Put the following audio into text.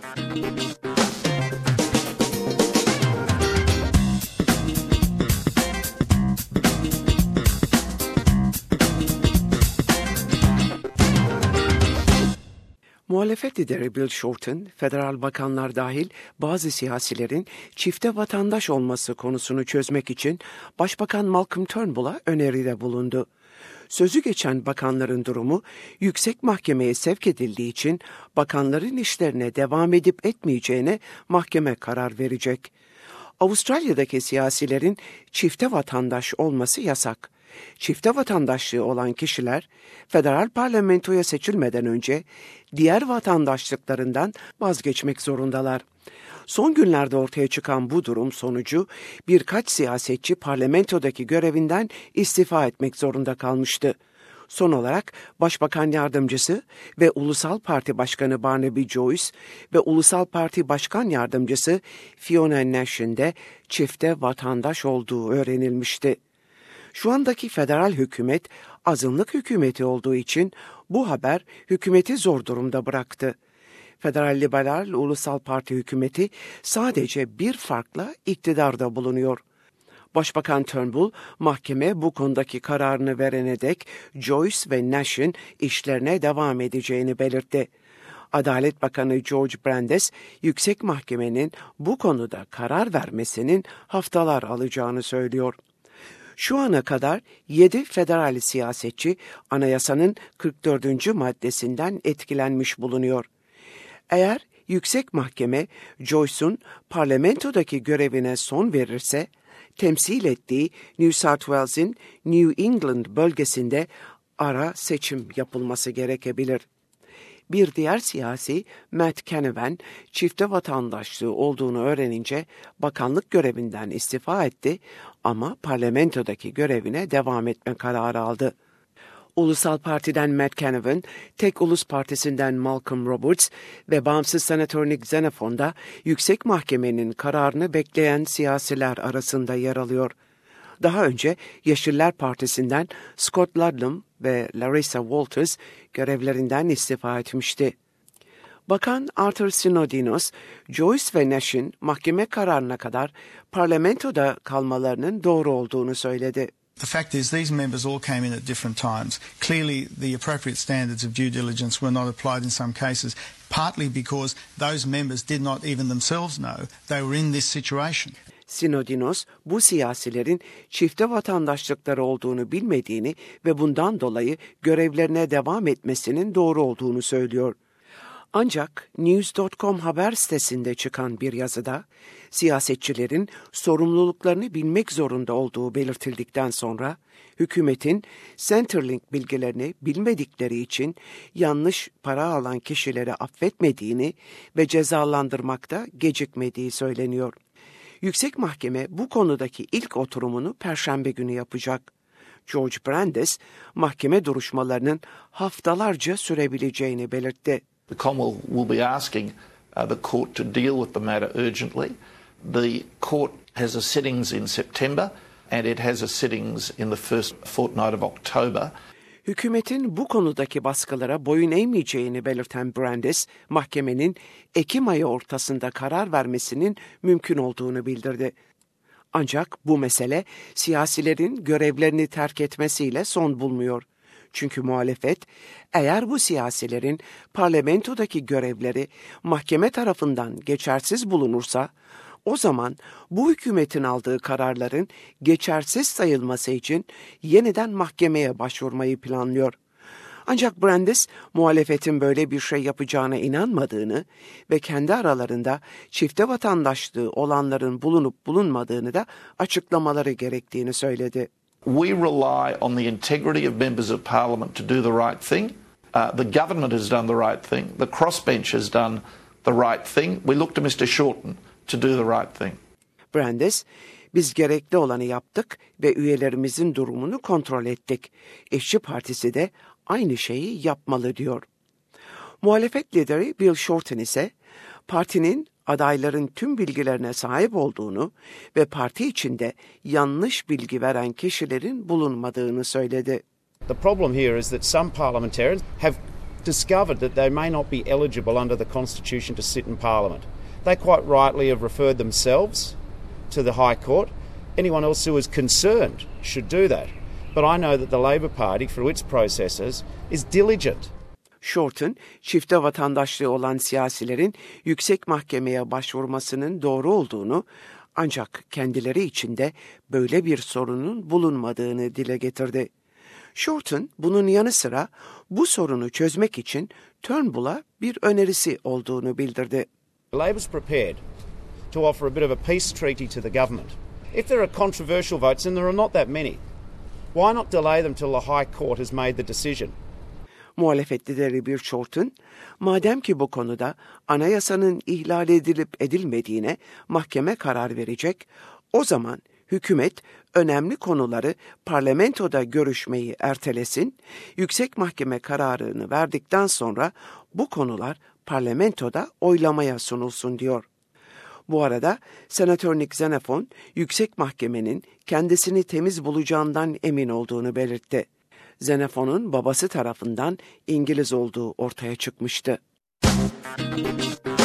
Muhalefet lideri Bill Shorten, federal bakanlar dahil bazı siyasilerin çifte vatandaş olması konusunu çözmek için Başbakan Malcolm Turnbull'a öneride bulundu. Sözü geçen bakanların durumu yüksek mahkemeye sevk edildiği için bakanların işlerine devam edip etmeyeceğine mahkeme karar verecek. Avustralya'daki siyasilerin çifte vatandaş olması yasak. Çifte vatandaşlığı olan kişiler federal parlamentoya seçilmeden önce diğer vatandaşlıklarından vazgeçmek zorundalar. Son günlerde ortaya çıkan bu durum sonucu birkaç siyasetçi parlamentodaki görevinden istifa etmek zorunda kalmıştı. Son olarak Başbakan Yardımcısı ve Ulusal Parti Başkanı Barnaby Joyce ve Ulusal Parti Başkan Yardımcısı Fiona Nash'in de çifte vatandaş olduğu öğrenilmişti. Şu andaki federal hükümet azınlık hükümeti olduğu için bu haber hükümeti zor durumda bıraktı. Federal Liberal Ulusal Parti hükümeti sadece bir farkla iktidarda bulunuyor. Başbakan Turnbull, mahkeme bu konudaki kararını verene dek Joyce ve Nash'in işlerine devam edeceğini belirtti. Adalet Bakanı George Brandis, yüksek mahkemenin bu konuda karar vermesinin haftalar alacağını söylüyor. Şu ana kadar 7 federal siyasetçi anayasanın 44. maddesinden etkilenmiş bulunuyor. Eğer yüksek mahkeme Joyce'un parlamentodaki görevine son verirse, temsil ettiği New South Wales'in New England bölgesinde ara seçim yapılması gerekebilir. Bir diğer siyasi Matt Canavan çifte vatandaşlığı olduğunu öğrenince bakanlık görevinden istifa etti ama parlamentodaki görevine devam etme kararı aldı. Ulusal Parti'den Matt Canavan, Tek Ulus Partisi'nden Malcolm Roberts ve bağımsız senatör Nick Xenophon da yüksek mahkemenin kararını bekleyen siyasiler arasında yer alıyor. Daha önce Yeşiller Partisi'nden Scott Ludlam ve Larissa Walters görevlerinden istifa etmişti. Bakan Arthur Sinodinos, Joyce ve Nash'in mahkeme kararına kadar parlamentoda kalmalarının doğru olduğunu söyledi. The fact is these members all came in at different times. Clearly the appropriate standards of due diligence were not applied in some cases, partly because those members did not even themselves know they were in this situation. Sinodinos, bu siyasilerin çifte vatandaşlıkları olduğunu bilmediğini ve bundan dolayı görevlerine devam etmesinin doğru olduğunu söylüyor. Ancak News.com haber sitesinde çıkan bir yazıda siyasetçilerin sorumluluklarını bilmek zorunda olduğu belirtildikten sonra hükümetin Centrelink bilgilerini bilmedikleri için yanlış para alan kişileri affetmediğini ve cezalandırmakta gecikmediği söyleniyor. Yüksek Mahkeme bu konudaki ilk oturumunu Perşembe günü yapacak. George Brandis, mahkeme duruşmalarının haftalarca sürebileceğini belirtti. The Commonwealth will be asking the court to deal with the matter urgently. The court has a sittings in September and it has a sittings in the first fortnight of October. Hükümetin bu konudaki baskılara boyun eğmeyeceğini belirten Brandis, mahkemenin Ekim ayı ortasında karar vermesinin mümkün olduğunu bildirdi. Ancak bu mesele siyasilerin görevlerini terk etmesiyle son bulmuyor. Çünkü muhalefet, eğer bu siyasilerin parlamentodaki görevleri mahkeme tarafından geçersiz bulunursa, o zaman bu hükümetin aldığı kararların geçersiz sayılması için yeniden mahkemeye başvurmayı planlıyor. Ancak Brandis, muhalefetin böyle bir şey yapacağına inanmadığını ve kendi aralarında çifte vatandaşlığı olanların bulunup bulunmadığını da açıklamaları gerektiğini söyledi. We rely on the integrity of members of parliament to do the right thing. The government has done the right thing. The crossbench has done the right thing. We look to Mr. Shorten to do the right thing. Brandis, biz gerekli olanı yaptık ve üyelerimizin durumunu kontrol ettik. İşçi Partisi de aynı şeyi yapmalı diyor. Muhalefet lideri Bill Shorten ise partinin adayların tüm bilgilerine sahip olduğunu ve parti içinde yanlış bilgi veren kişilerin bulunmadığını söyledi. The problem here is that some parliamentarians have discovered that they may not be eligible under the Constitution to sit in Parliament. They quite rightly have referred themselves to the High Court. Anyone else who is concerned should do that. But I know that the Labor Party, through its processes, is diligent. Shorten, çifte vatandaşlığı olan siyasilerin yüksek mahkemeye başvurmasının doğru olduğunu, ancak kendileri içinde böyle bir sorunun bulunmadığını dile getirdi. Shorten bunun yanı sıra bu sorunu çözmek için Turnbull'a bir önerisi olduğunu bildirdi. Labor's prepared to offer a bit of a peace treaty to the government. If there are controversial votes, and there are not that many, why not delay them till the High Court has made the decision? Muhalefet lideri Bill Shorten, madem ki bu konuda anayasanın ihlal edilip edilmediğine mahkeme karar verecek, o zaman hükümet önemli konuları parlamentoda görüşmeyi ertelesin, yüksek mahkeme kararını verdikten sonra bu konular parlamentoda oylamaya sunulsun diyor. Bu arada Senatör Nick Xenophon, yüksek mahkemenin kendisini temiz bulacağından emin olduğunu belirtti. Xenophon'un babası tarafından İngiliz olduğu ortaya çıkmıştı.